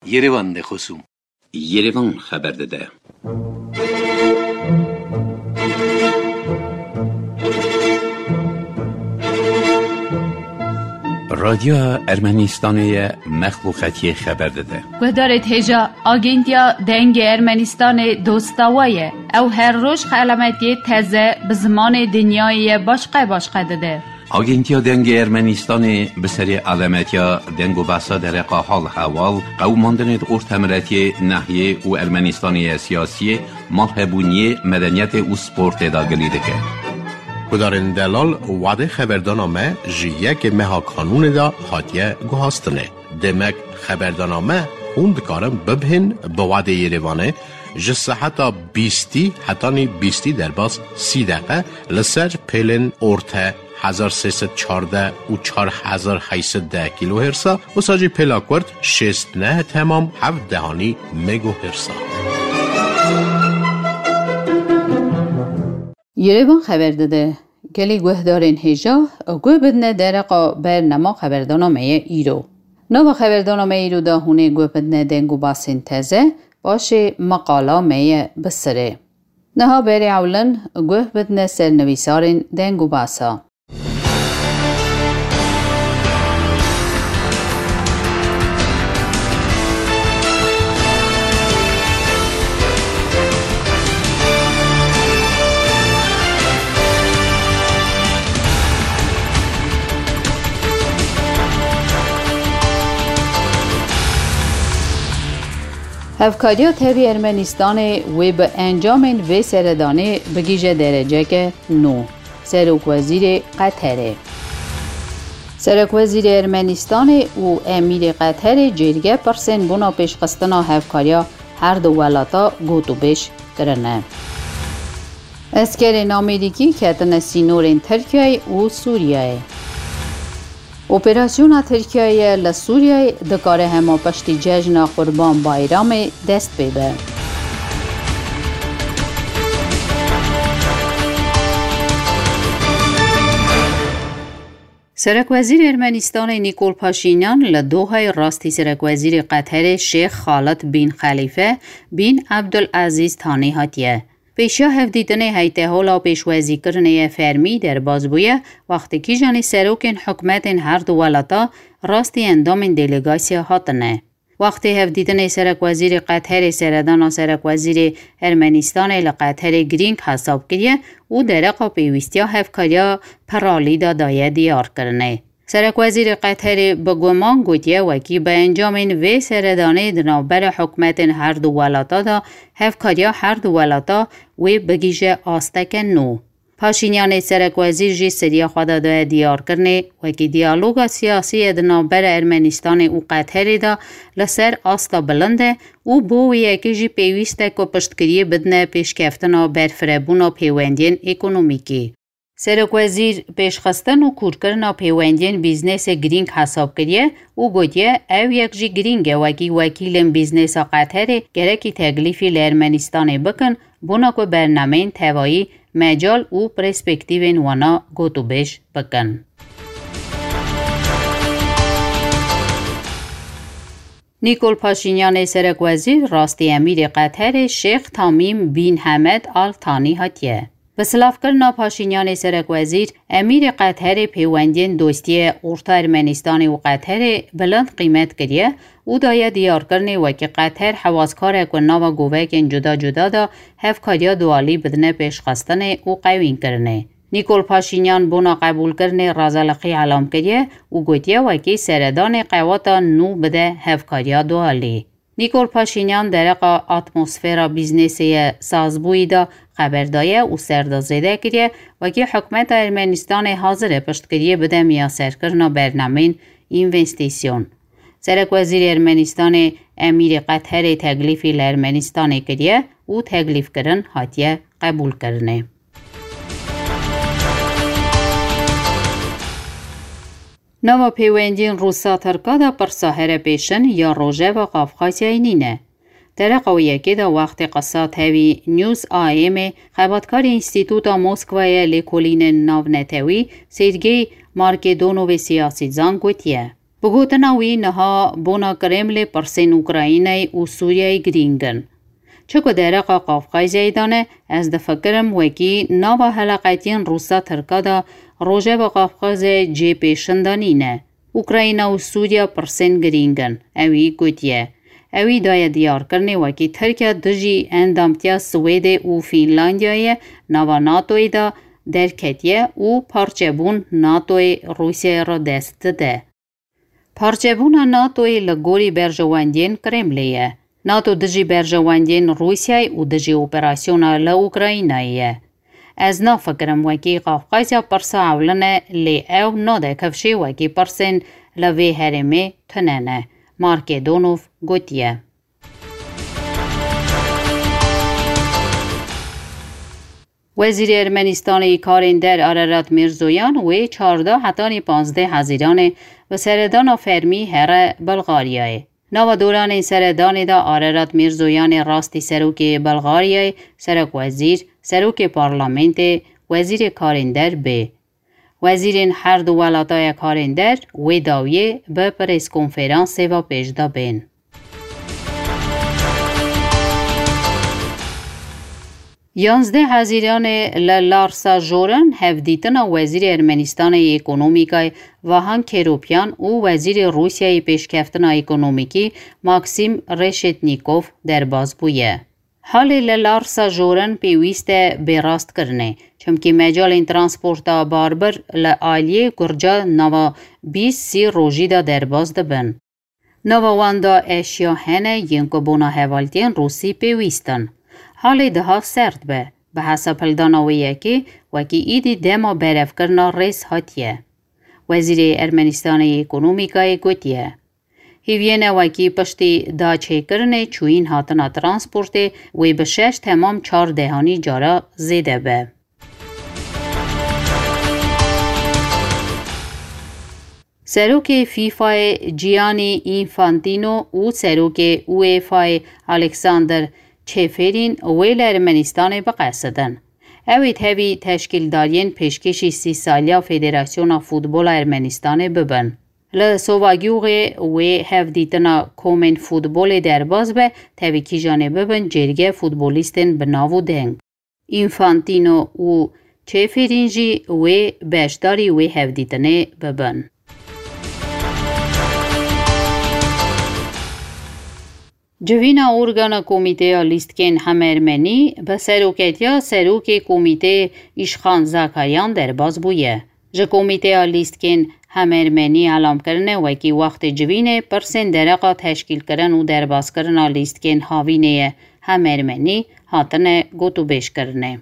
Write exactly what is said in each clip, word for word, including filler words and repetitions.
Yerevan de خصوم Yerevan خبر داده. رادیو ارمنستان مخلوقاتی خبر داده. گذارت هجا آگنتیا دنگ ارمنستان دوستاویه او هر روز علامتی تازه به زمان دنیای باشقه باشقه داده. آگنتیا دنگ ارمنستان به سری علامتیا دنگ و بحثا در حال حوال قوماندن ارتمرتی ناحیه و ارمنستانی سیاسی مالهبونی مدنیت و سپورت داگلی دکه. کدارن دلال وعده خبردانامه جیه که مها قانون دا حاتیه گوهاستنه. دمک خبردانامه خوند کارم ببهن به وعده یریوانه جسه حتی بیستی حتی نی بیستی در باز سی دقیقه لسر پیلن ارته هزار سیصد چارده و چار هزار هیصد ده کیلو هرسا و ساجی پلاکورد شست نه تمام هفت دهانی مگو هرسا. یریوان خبر داده گلی گوهدارین هجا گوه بدنه درقا برنما خبردانامه ایرو. نو خبردانامه ایرو دا هونه گوه بدنه دنگو باسین تازه باشه مقالامه بسره. نها بری اولن گوه بدنه سرنویسارین دنگو باسا. هفکاریا تبی ارمنستان و به انجام و سردانه بگیجه درجه که نو سرک وزیر قطره. سرک وزیر ارمنستان و امیر قطر جرگه پرسن بنا پیش قصدنا هفکاریا هر دو ولاتا گوتو بیش کرنه. اسکرین آمریکی کتن سینورین ترکیه و سوریه. اپراسیون ترکیه لسوریه دکاره همه پشتی جشن قربان بایرام دست بیده. سرک وزیر ارمنستان نیکول پاشینیان لدوهای راستی سرک وزیر قطر شیخ خالد بن خلیفه بن عبدالعزیز تانی هاتیه. پیشا هفدیدن هیته هولا پیشوازی کرنه فرمی در بازبویه وقتی که جانی سروکن حکمت هر دو ولاتا راستی اندام دلیگاسیا هاتنه. وقتی هفدیدن سرک وزیر قطر سردان و سرک وزیر ارمنستان لقطر گرینگ حساب کریه او درقا پیوستیا هفکاریا پرالی دا دایه دیار کرنه. سرک وزیر قطر بگومان گوتیه وکی به انجام و سردانه دنابر حکمت هر دو ولاتا دا هفکاریا هر دو ولاتا و بگیجه آستک نو. پاشینیان سرک وزیر جی سریا خواده دا دیار کرنه وکی دیالوگا سیاسی دنابر ارمنستان و قطر دا لسر آستا بلنده و بو یکی جی پیوسته که پشتگیری بدنه پیشکفتنا برفربونا پیوندین اکونومیکی. سرک وزیر پیشخستن و کورکرنا پیوندین بیزنس گرینگ حساب کریه و گویه او یک جی گرینگه وکی وکیل بیزنس قطر گرکی تکلیفی لارمنستان بکن بونا که برنامه توایی مجال و پرسپکتیو وانا گوتو بیش بکن. نیکول پاشینیان سرک وزیر راستی امیر قطر شیخ تامیم بن حمد آل تانی هاتیه. به سلاف کرنا پاشینیان سرک وزیر امیر قطر پیوندین دوستی ارتا ارمنستان و قطر بلند قیمت کریه او دایه دیار کرنه و که قطر حواسکار کننا و گوهکن جدا جدا دا هفکاریا دوالی بدنه پیش خستن او قوین کرنه. نیکول پاشینیان بونا قبول کرنه رازلقی علام کریه او گوتیه و که سردان قواتا نو بده هفکاریا دوالی. نیکول پاشینیان درقا اتمسفیرا بیزنسی سازبوی دا خبردایه و سردازیده کریه و که حکمت ارمنستان حاضر پشتگیری بده میاسر کرنا برنامه اینوستیسیون. سرک وزیر ارمنستان امیر قطر تکلیفی لارمنستان کریه و تکلیف کرن حاتیه قبول کرنه. نو پیوندین روسا ترکا دا پر ساحر پیشن یا روژه و قافقاسی نینه. در قویه که دا وقت قصات هاوی نیوز آیم خباتکار انستیتوتا موسکوای لیکولین ناو نتوی سیرگی مارکدونو و سیاسی زان گوتیه. بگوتناوی نها بونا کرمل پرسین اوکراینای و سوریای گرینگن. چکو درقا قافقایزی دانه از دفکرم وکی ناوا حلقاتین روسا ترکا دا روژه با قافقاز جی پیشندانینه. اوکراینا و سوریا پرسین گرینگن. اوی گوتیه. اوی دای دیار کرنه وکی ترکیا دجی اندامتیا سوید و فینلاندیای ناوا ناتوی دا درکتیه و پارچبون ناتوی روسیه را دست ده. پارچبون ناتوی لگوری برجواندین کرملیه. ناتو دجی برجواندین روسیای و دجی اپراسیونا لأوکرایناییه. از نا فکرم وکی قافقازیا پرسا اولنه لی او ناده کفشی وکی پرسن لوی هرمه تننه. مارکدونوف گوتیه. وزیر ارمنستان کارندر آرارات میرزویان و چهارده حتانی پانزده حزیران و سردان فرمی هر بلغاریای. نو دوران سردان دا آرارات میرزویان راستی سروک بلغاریای سرک وزیر سروک پارلمنت وزیر کارندر به. وزیرین هر دو ولاتای کارندر و داویه به پریس کنفرانس و پیشدا بین. یانزده حزیران للارسا جورن هفدیتن وزیر ارمنستان اکونومیکای واهان کروپیان و وزیر روسیای پیشکفتن اکونومیکی ماکسیم رشتنیکوف در باز بویه. حال للارسا جورن پیویست براست کرنه چمکی مجال این ترانسپورتا باربر لآلیه گرجا نوا بیس سی روژی دا در باز دبن. نوا واندا اشیا هنه ینکو بونا حوالتین روسی پیویستن. حال ده سرد به به حسب پلدانویه که وکی ایدی دما برف کرنا ریس هاتیه. وزیر ارمنستان اکونومیکای گوتیه. هیوین وکی پشتی دا چه کرنه چوین هاتنا ترانسپورت و به شش تمام چار دهانی جارا زیده به. سروک فیفا جیانی اینفانتینو و سروک اویفا الکساندر چفرین ویل ارمنستان بقصدن. اوید هوی تشکیل دارین پیشکشی سی سالیا فدراسیون فوتبال ارمنستان ببن. لسواگیوغ و هفدیتنا کومن فوتبال در باز به تویکی جانه ببن جرگه فوتبالیستن بناو دنگ. اینفانتینو و چفرینجی و بشداری و هفدیتنه ببن. جوینا ارگان کمیته لیستکن هم ارمنی به سروکتیا سروک کمیته ایشخان زکایان در باز بویه. جه کمیته لیستکن هم ارمنی علام کرنه وکی وقت جوینه پرسن درقا تشکیل کرن و در باز کرن لیستکن هاوینه هم ارمنی هاتن گوتو بیش کرنه.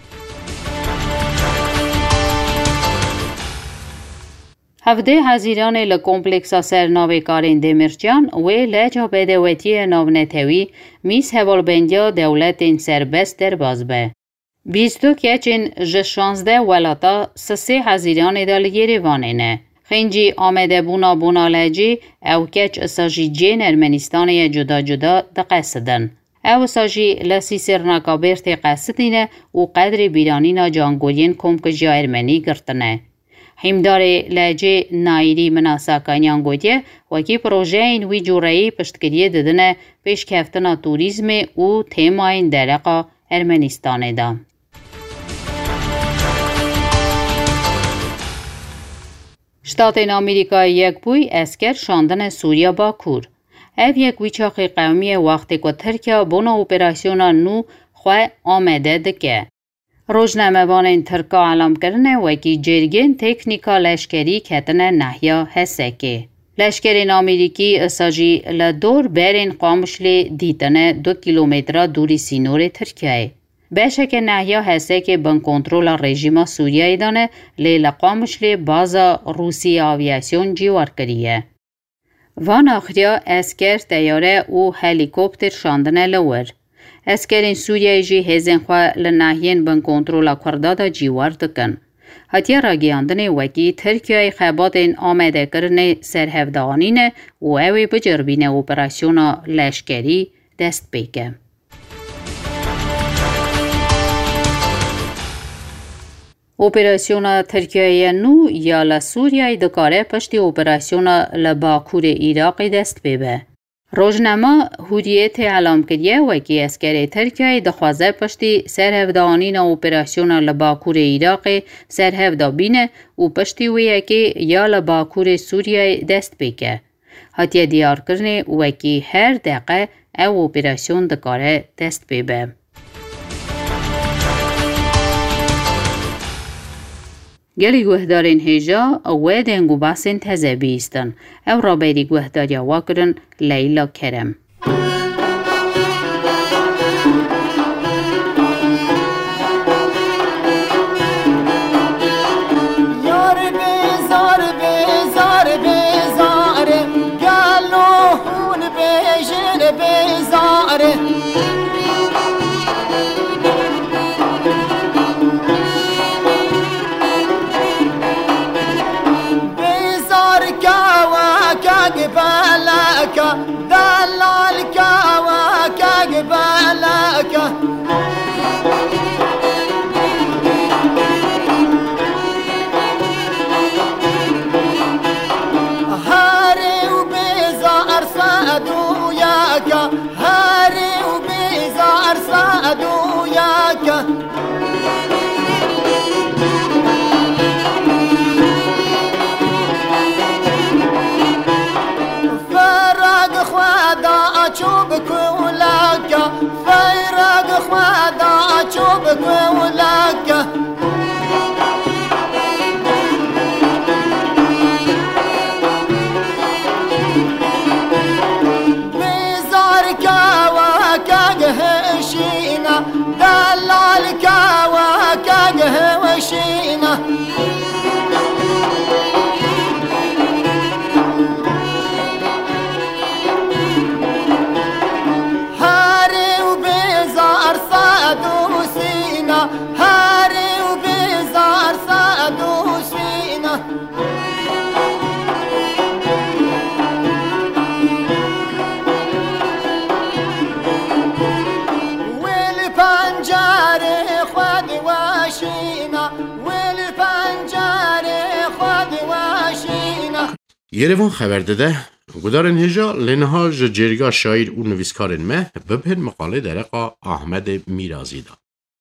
هفده حزیران لکمپلکسا سرناوی کارین دمرچان و لجا بدویتی ناونتوی میس هوالبندیا دولت این سربست در بازبه. بیستو کچین جشانزده ولاتا سسی حزیران دال یریوانینه. خینجی آمده بونا بونا لجی او کچ اساجی جین ارمنستان جدا جدا دقصدن. او ساجی لسی سرناکا برت قصدینه و قدر بیرانینا جانگولین کمکجا ارمنی گرتنه. همدار لجه نایری مناساکانیان گویه وکی پروژه این وی جورایی پشتگیری ددنه پیش کفتنا توریزم و تیماین درقا ارمنستانه دا. شتاتین آمریکا یک بوی اسکر شاندن سوریا با کور. او یک ویچاق قومی وقتی که ترکیه بونا اپراسیونا نو خواه آمده دکه. روزنامه‌وان ترکا علام کرنه وکی جرگین تکنیکا لشکری کتنه نحیا هسته که. لشکرین آمریکی اساجی لدور برین قامشلی دیتنه دو کیلومتر دوری سینور ترکیه. بشه که نحیا هسته که بن کنترول رژیم سوریه دانه لیل قامشلی بازا روسی آویاسیون جیوار کریه. وان آخریا اسکر تیاره و هلیکوپتر شاندنه لور. اسکرین سوریه جی هزین خواه لناهین بن کنترولا کردادا جیوار دکن. هتیا را گیاندنه وکی ترکیه خباتین آمده کرنه سرهفدانینه و اوی بجربینه اپراسیونا لشکری دست بیگه. اپراسیون ترکیه نو یا لسوریای دکاره پشتی اپراسیون لباکور عراقی دست ببه. روزنامه هوریت اعلام کردیه و که اسکری ترکیه دخوازه پشتی سرهفدانین اپراسیون لباکور عراقی سرهفدا بینه و پشتی ویه که یا لباکور سوریه دست بکه. حتی دیار کرنه و که هر دقیقه او اپراسیون دکاره دست ببه. گلی گوهدارین هجا و دنگو باسن تزه بیستن او را بیری گوهداریا واکرن لیلا کرم. یار بیزار بیزار بیزاره گلو هون بیجن بیزاره قبلك دلالك وكقبلك هاري وبيزار صادوياك هاري وبيزار صادوياك چوبك ولاك فيرق خوادا چوبك ولاك بيزارك وكاقهشينا دلالك وكاقهوشينا هاري وبيزار صادوسينا والبنجاري خد واشينا والبنجاري خد واشينا یروان خبر داده گودارن هجا لنها جرگا شاعر و نویسکارن مه ببهن مقاله درقا احمد میرازی دا.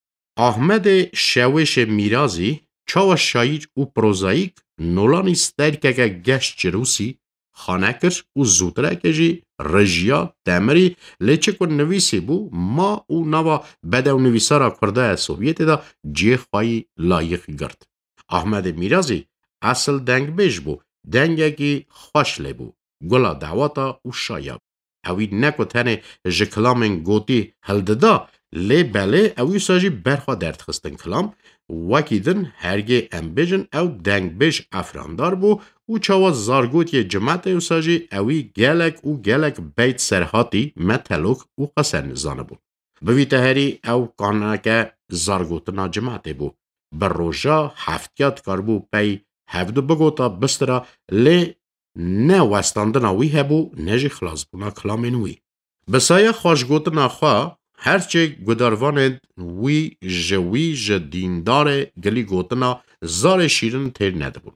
احمد شوش میرازی چاو شاعر و پروزاییک نولانی سترکه گشت جروسی خانکر و زودرکه جی رژیا دمری لیچه کن نویسی بو ما او نوا بده و نویسارا کرده سوویت دا جی خواهی لایق گرد. احمد میرازی اصل دنگ بیش بو دنگی خوش لی بو گلا دعواتا و شایب. اوی نکو تنه جکلامن گوتی هلددا لی بله اوی ساجی برخوا درد خستن کلام وکی دن هرگه ام بیجن او دنگ بیش افراندار بو و چاوا زارگوتی جماعت او ساجی اوی گلک و گلک بیت سرحاتی متلوک و قصر نزانه بو. بوی تهری او کانکه زارگوتنا جماعت بو. بر روژا هفتیات کار بو پی هفدو بگوتا بسترا لی نه وستاندنا وی هبو نجی خلاص بونا کلامن وی. بسایه خوشگوتنا خواه هرچه گداروان وی جوی جدیندار گلی گوتنا زار شیرن تیر ندبون.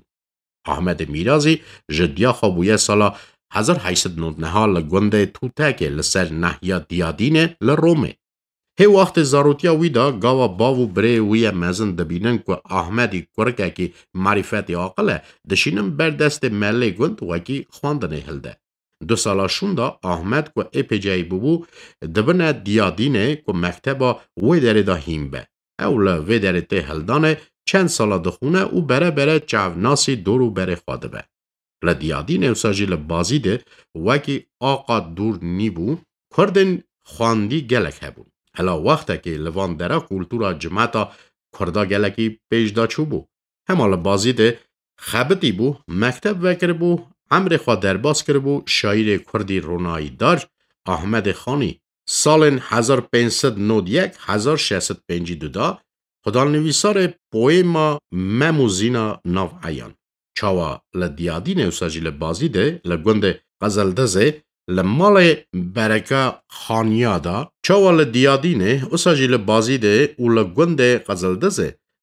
احمد میرازی جدیا خوابویه سالا هزار و هشتصد و نود و نه لگونده توتک لسر نحیا دیادینه لرومه. هی وقت زاروتیا ویدا گاوا باو بره وی مزن دبینن که احمدی کرکه که معرفت عاقله دشینم بر دست ملی گوند وکی خواندنه هلده. دو سالا شوندا احمد که اپی جای ببو دبنه دیادینه که مکتبا وی داره دا هیم به. اولا وی داره ته هلدانه چند سالا دخونه و بره بره چاوناسی دورو بره خواده به. لدیادینه و ساجی لبازی ده وکی آقا دور نیبو کردن خواندی گلک هبون. هلا وقتا که لوان دره کلتورا جماعتا کردا گلکی پیش دا چو بو. همالا بازی ده خبتی بو مکتب وکر بو امر خواه درباز کرد بو شاعر کردی رونایی دار احمد خانی سال هزار و پانصد و نود و یک هزار و ششصد و پنجاه و دو خدال نویسار پویما مموزینا ناو عیان. چاوا لدیادین او ساجی بازی ده لگوند غزلدزه لمال برکه خانیادا چاوا لدیادین او ساجی بازی ده او لگوند غزلدزه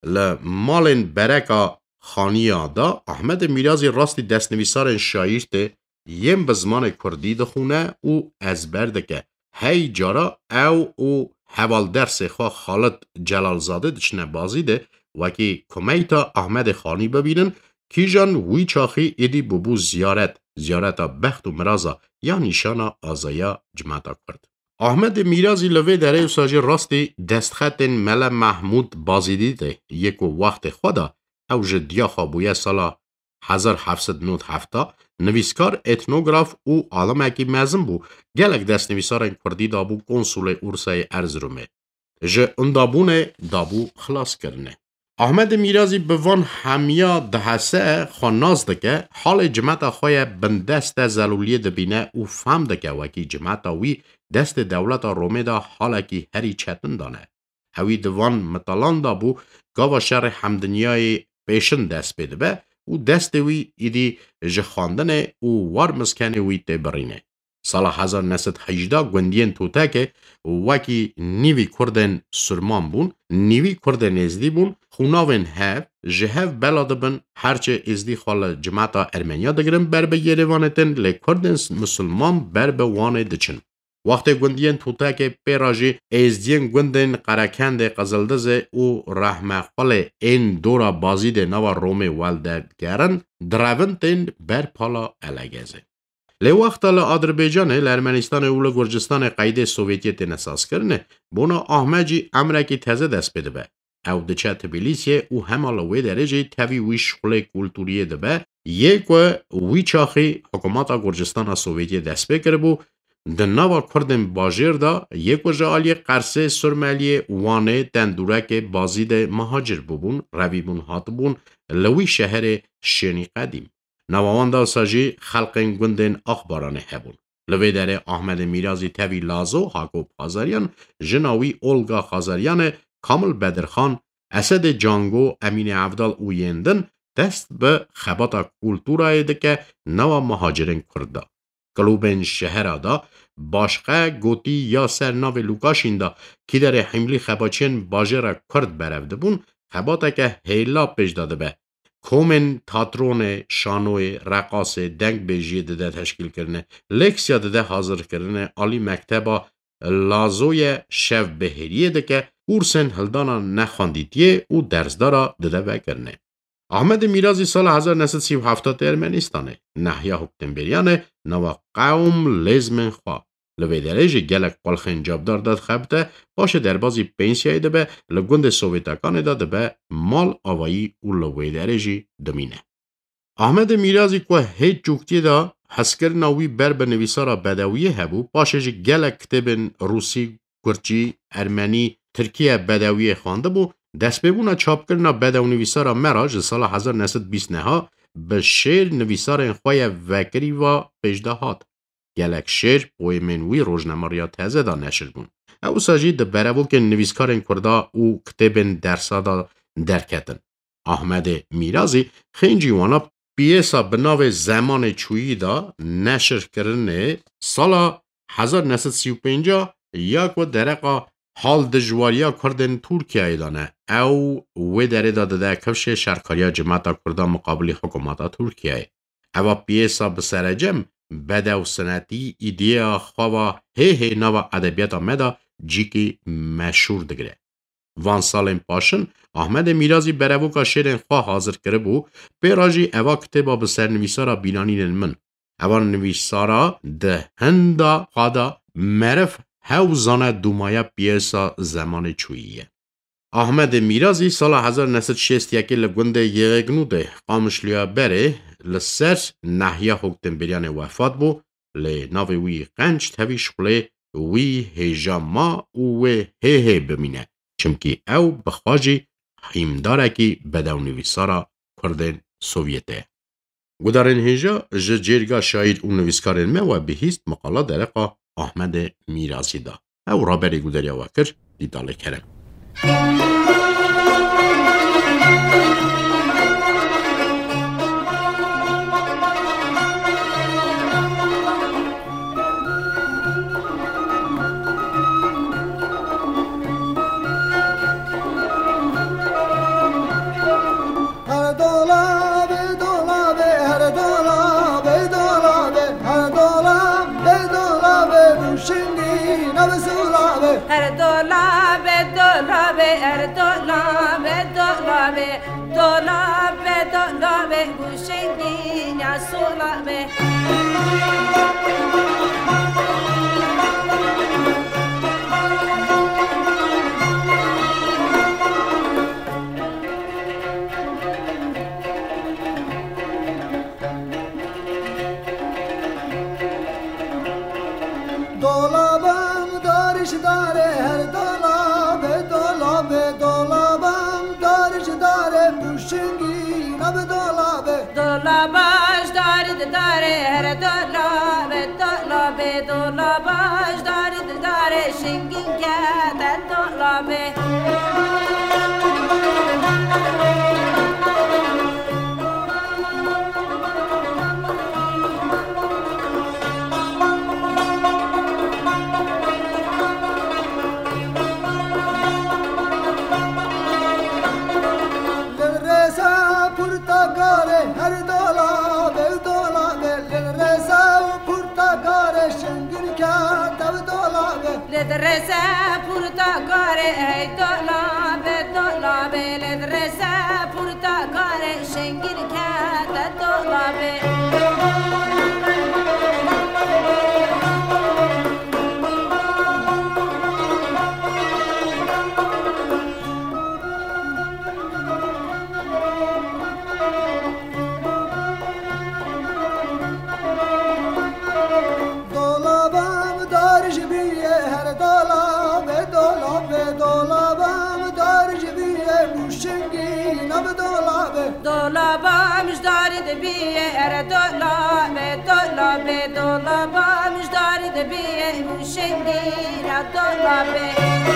لمالن برکا خانیا دا احمد میرازی راستی دستنویسار شاعر ته یم به زمان کردی دخونه او ازبر دکه هی جارا او او حوال درس خواه خالد جلالزاده دچنه بازی ده وکی کمیتا احمد خانی ببینن کی جان وی چاخی ایدی ببو زیارت زیارتا بخت و مرازا یا نشانا آزایا جماعتا کرد. احمد میرازی لوی دره ساجی راستی دستخط مل محمود بازیدی ده یکو وقت خدا او جدیا خوابویه سالا هزار و هفتصد و نود و هفت نویسکار اتنوگراف او عالم اکی مزم بو گلک دست نویسار کردی دابو کنسول ارسای ارزرومه جه اندابونه دابو خلاص کرنه. احمد میرازی بوان همیا دهسه خاناز دکه حال جماعت خواه بندست زلولیه دبینه او فهم دکه وکی جماعت وی دست دولت رومه دا حالا کی هری چتن دانه. هوی دوان مطالان دابو گاوا شر همدنیای پیشن دست بیده به او دست وی ایدی جخاندنه او وار مسکنه وی تبرینه. سال هزار و نهصد و هجده گوندین توته که وکی نیوی کردن سرمان بون نیوی کردن ازدی بون خوناوین هف جهف بلاده بن هرچه ازدی خال جماعتا ارمنیا دگرن بر به یروانتن لی کردن مسلمان بر به وانه دچن. وقتی گوندین توته که پیراجی ازدین گوندن قرکند قزلدزه او رحمه خال این دورا بازید نوا رومه والده گرن دراونتن بر پالا الگزه. لی وقت ل آذربایجان ل ارمنستان و ل گرجستان قید سوویتی نساز کرنه بونا احمدی امریکی تازه دست بده به او دچه تبلیسی او همال وی درجه تاوی وی شغل کلتوری ده به یک و وی چاخی حکومت گرجستان سوویتی دست بکر بو د نوا کردن باجر دا یک و جالی قرصه سرمالی وانه تندوره که بازید مهاجر ببون روی بون هات بون لوی شهر شنی قدیم. نواوان دا ساجی خلقین گندن اخبارانه هبون. لوی داره احمد میرازی تاوی لازو حاکو خازریان جناوی اولگا خازریان کامل بدرخان اسد جانگو امین عبدال اویندن دست به خباتا کلتورای ده که نوا مهاجرین کرده. کلوبن شهر دا باشقه گوتی یا سرناو لوکاشین دا که در حملی خباچین باجر کرد برفده بون خباتا که هیلا پیش داده به کومن تاترون شانوی رقاص دنگ بیجی ده تشکیل کرنه لکسیا ده حاضر کرنه آلی مکتبا لازوی شف بهریه ده که اورسن هلدانا نخواندیتیه او درزدارا ده وکرنه. احمد میرازی سال هزار و نهصد و سی و هفت ارمنستانه نحیا حکتنبریانه نوا قوم لزمن خواه لوی درجه گلک قلخین جابدار داد خبته باشه در بازی پنسیای ده به لگند سوویتکانه داده به مال آوایی او لوی درجه دمینه. احمد میرازی که هیچ جوکتی دا حسکر ناوی بر به نویسارا بدویه هبو باشه گلک کتبن روسی، گرچی، ارمنی، ترکیه بدویه خوانده بو دست ببونا چاپ کرنا بدو نویسارا مراج سال هزار و نهصد و بیست ها به شعر نویسار خواه وکری و پیشدهات. گلک شعر پویمنوی روزنامه‌ریا تازه دا نشر بون. او ساجی ده برابو که نویسکارن کردا او کتبن درسا دا درکتن. احمد میرازی خینجی وانا پیسا بناو زمان چویی دا نشر کرنه سال هزار و نهصد و سی و پنج یک و درقا حال دجواریا کردن ترکیه دانه او و داره داده ده کفش شرکاریا جماعت کردا مقابل حکومت ترکیه. او پیسا بسرجم بدو سنتی ایدیا خواه هی هی نوا ادبیات آمده جیکی مشهور دگره. وان سالن پاشن احمد میرازی برابو که شیرین خواه حاضر کرده بو پیراجی اوا کتبا بسر نویسارا بینانین من. اوا نویسارا ده هندا خوادا مرف هاوزانه دومایا پیسا زمان چوییه. احمد میرازی سال هزار و نهصد و شصت و یک لگنده یگنو ده قامشلیا بره لسر نحیا حکتنبریان وفات بو لی ناوی وی قنج تاوی شغله وی هیجا ما و هی هی بمینه چمکی او بخواجی حیمداره کی بدو نویسارا کردن سوویته. گدارن هیجا جرگا شاید اون نویسکارن مه و بهیست مقاله درقا احمد میرازی دا. او را بری گداریا وکر دیداله کرم. دولابه دولابه بوشنگین یا سولابه dolabım darış dare her dolabı dolabı dolabım darış dare buşingi nab dolabı دولابش دارد داره هر دولابه دولابه دولابش دارد داره شنگین کرده دولابه her dolabı dolabı reza portakale şengir kâtav dolabı لدرسه پرتقاره ای دولابه دولابه لدرسه پرتقاره شنگیر کرده دولابه دولابمش دارید بیه ار دولابه دولابه دولابمش دارید بیه موشنگیر دولابه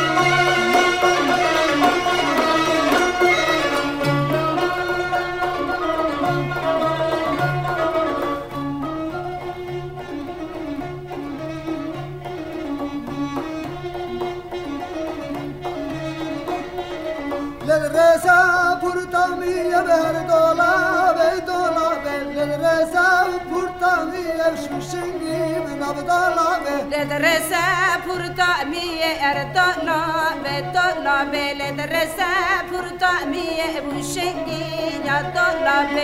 للرسا پرتامیه بر dolabı dolabı للرسا پرتامیه شوشنگی ناب dolabı لدرسه پرتامیه ار دولابه دولابه لدرسه پرتامیه موشنگیر دولابه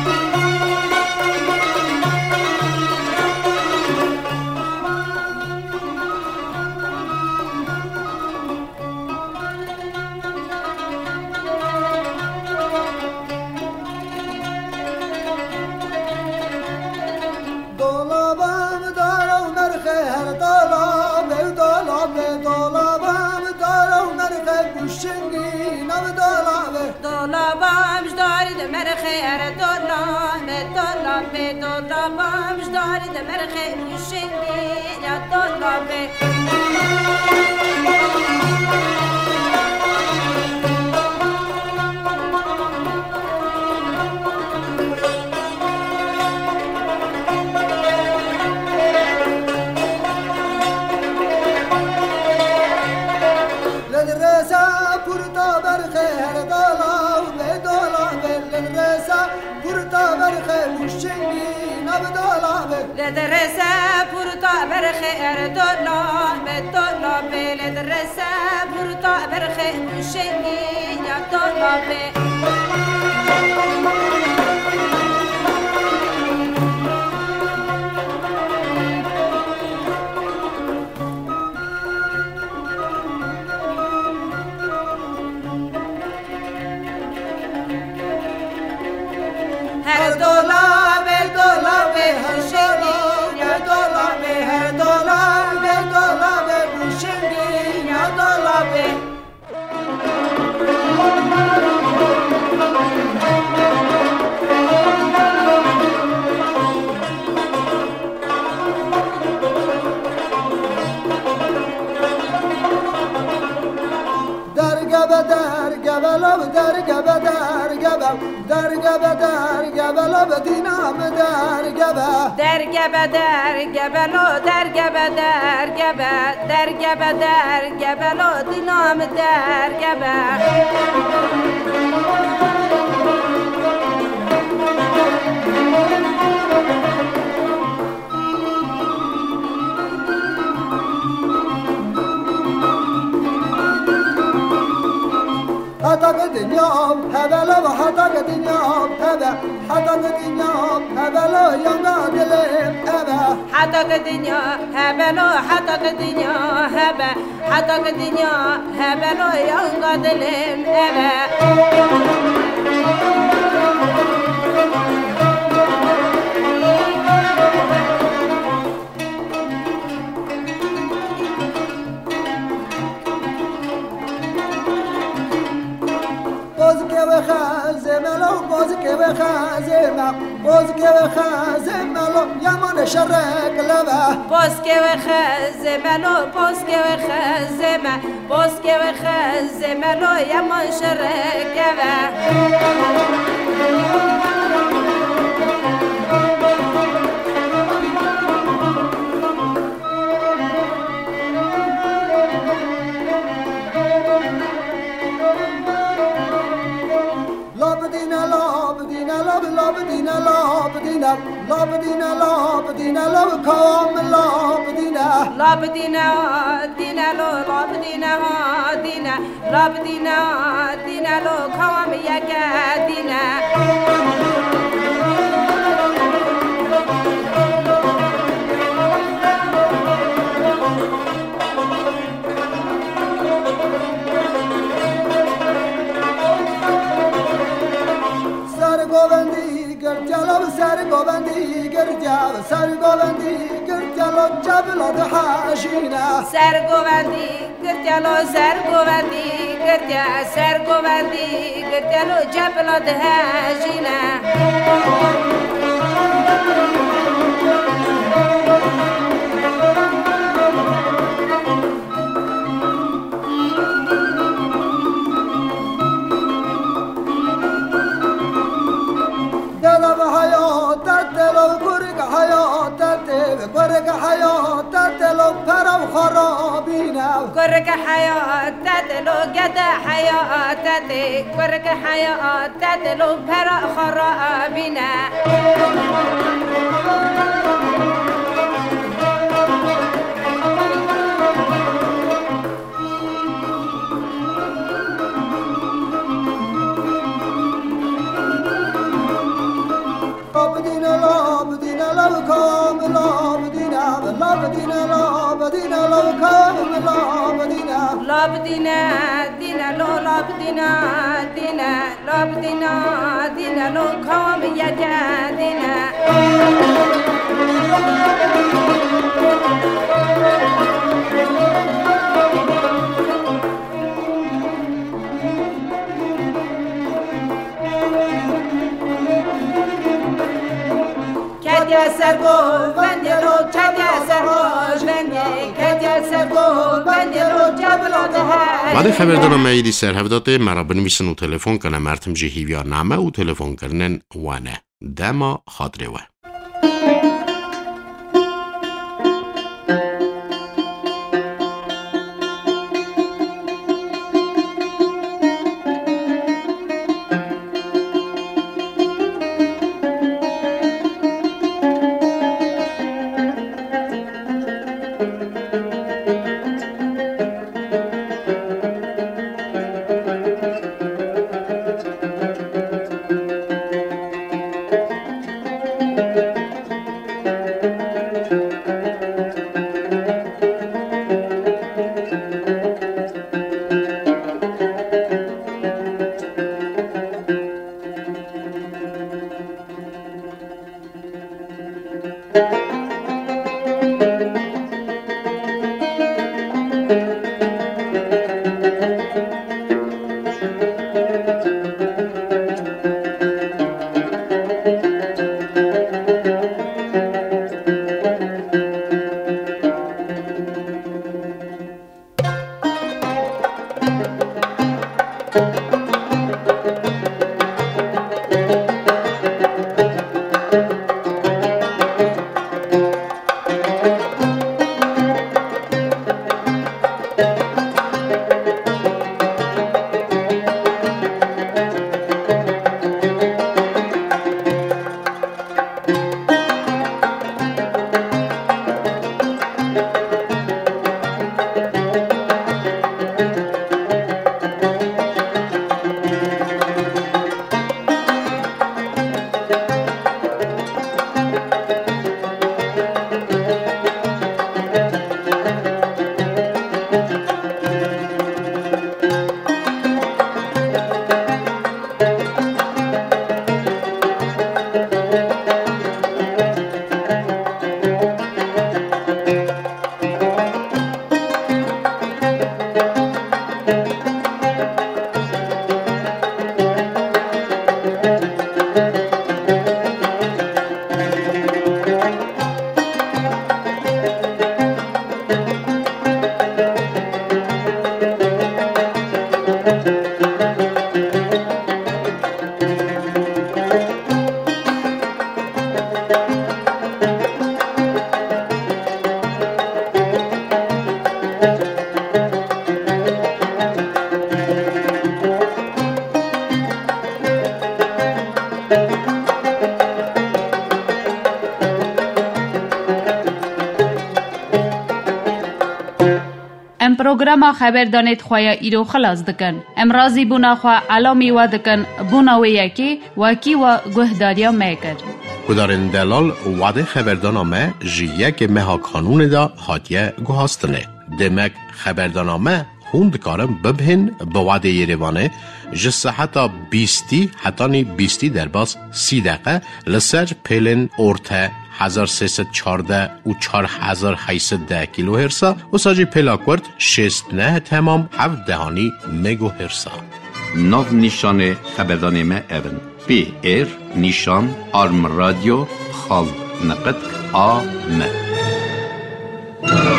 دولابمش دارید مرخه ار دولابه دولابه دولابمش دارید مرخه موشنگیر دولابه لدرسه پرتا برخه ار دولابه دولابه لدرسه پرتا برخه موشنگیر دولابه هر دولابه دولابه هر شنگیر دولابه هر دولابه دولابه بوشنگیر دولابه درگبه درگبه لب درگبه درگبه درگبه درگبه لب دینام درگبه درگبه درگبه لو درگبه درگبه درگبه درگبه لو دینام درگبه Ata be dünyam hebele ve حتى الدنيا هبا حتى الدنيا هبا لا ينقاد لهم هبا حتى الدنيا هبلو حتى الدنيا هبا حتى الدنيا هبلو ينقاد لهم هبا خازملو بوزكي وخازمة بوزكي وخازملو يمن شرق لبا بوزكي وخازملو بوزكي وخازمة بوزكي وخازملو يمن شرق لبا لابدينا لابدينا لابدينا لابدينا لو كام لابدينا لابدينا دينا لو لابدينا دينا لابدينا دينا لو كام يا دينا سر گوبندی گرجا سر گوبندی گرجا لو جبل حاشینا سر گوبندی گرجا لو سر گوبندی گرجا سر گوبندی گرجا لو جبل حاشینا كرك حياة تتلو برو خرابينا كرك حياة تتلو جدا حياة تتي كرك حياة تتلو برو خرابينا لابدينا لابدينا لو كام لابدينا لابدينا لابدينا لو كام لابدينا لابدينا دينا لو لابدينا دينا لابدينا دينا لو كام يا دينا Kadia Sergo, Vandelo, Kadia Sergo, Kadia Sergo, Vandelo, Jablo de Hay. بعد خبردارنامه ایدی سرهفدات مرا بنویسن و تلفن کنه مرتم جهیویا نامه و تلفن کرنن وانه دما خاطره و پروگرام خبر دانید خواه ایرو خلاص دکن. امرازی بونا خواه علامی و دکن بونا و یکی وکی و گهداریا میکر. کدارن دلال وعده خبردانامه جیه که مها کانون دا هاتیه گوهاستنه. دمک خبردانامه خوند کارم ببهن به وعده یریوانه جسه حتی بیستی حتی نی بیستی در باز سی دقیقه لسر پیلن ارته هزار سیصد چارده و چار هزار هیصد ده کیلو هرسا و ساجی پیلاکورد شست نه تمام هفت دهانی مگو هرسا. ناو نیشان خبردانامه اون پی ایر نیشان آرم رادیو خال نقد آ م